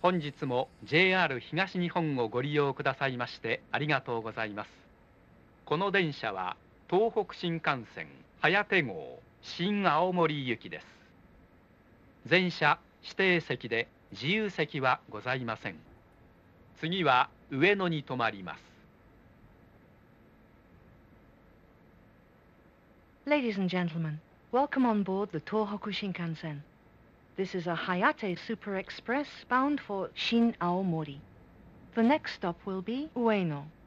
本日も JR 東日本をご利用くださいましてありがとうございます。この電車は東北新幹線早手号新青森行きです。全車指定席で自由席はございません。次は上野に停まります。 Ladies and gentlemen, welcome on board the Tohoku Shinkansen. This is a Hayate Super Express bound for Shin Aomori. The next stop will be Ueno.